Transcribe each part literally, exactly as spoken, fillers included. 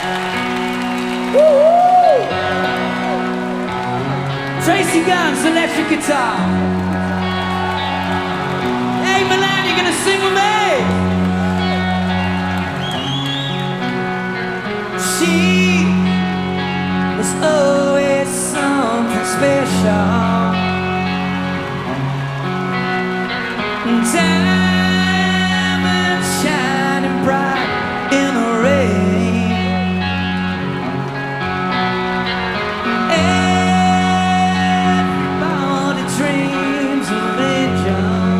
Tracy Guns, electric guitar. Hey Milan, you gonna sing with me? She was always something special. Diamond shining bright in the rain. Everybody dreams of religion,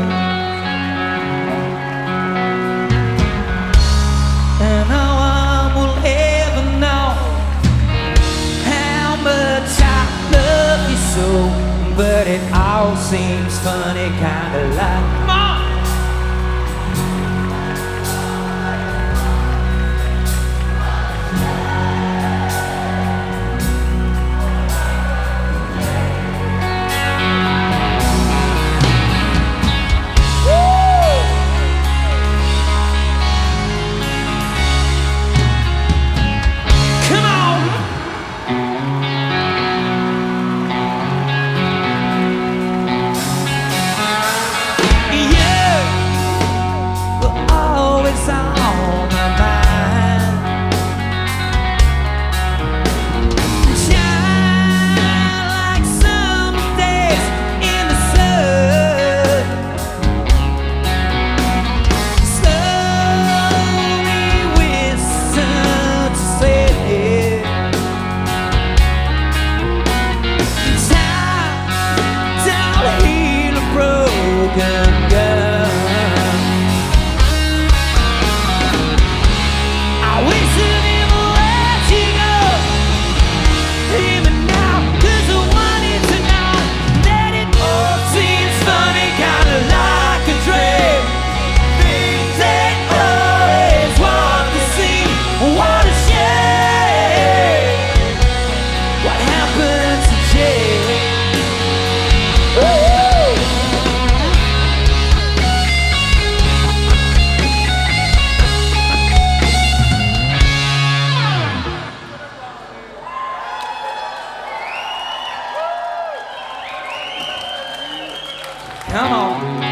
and no one will ever know how much I love you so. But it all seems funny, kinda like Mom. Come on.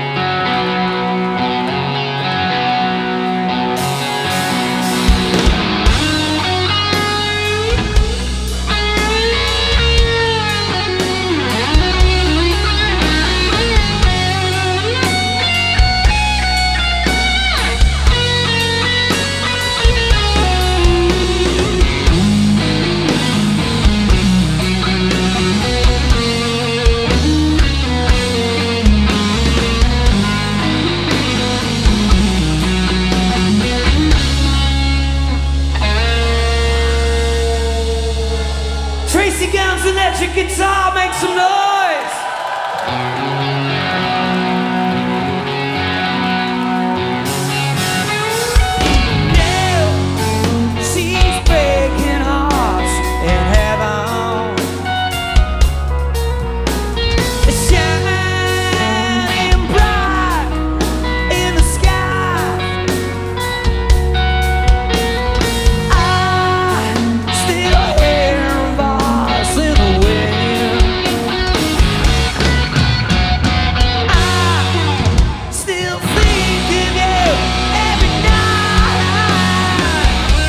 Tracy Guns, electric guitar, make some noise! Now she's breaking hearts in heaven, shining bright in the sky. I still hear her voice in the wind. I still think of you every night.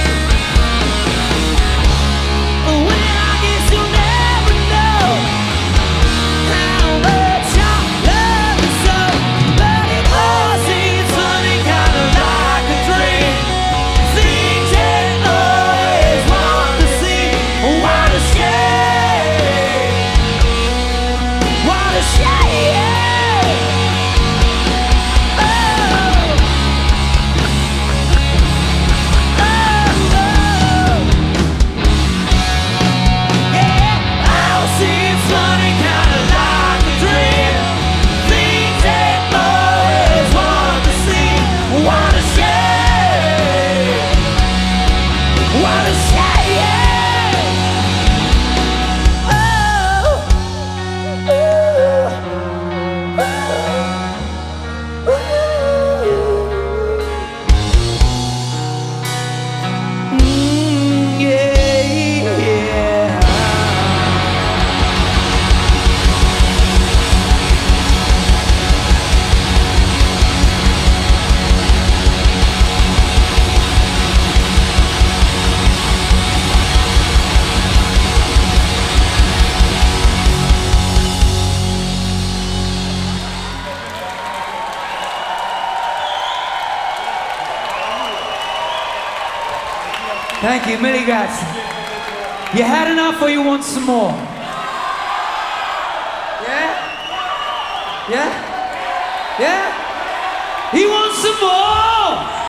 When I guess you'll never know how much I love you so. But it all seems funny, kinda like a dream. Things ain't always what they seem. What a shame! What a shame! Oh, oh, oh. Yeah, all seems funny, kinda like a dream. Things ain't always what they seem. What a shame! What a shame! Oh, oh, oh, oh. Mm, yeah. Thank you, mille grazie. You had enough or you want some more? Yeah? Yeah? Yeah? He wants some more!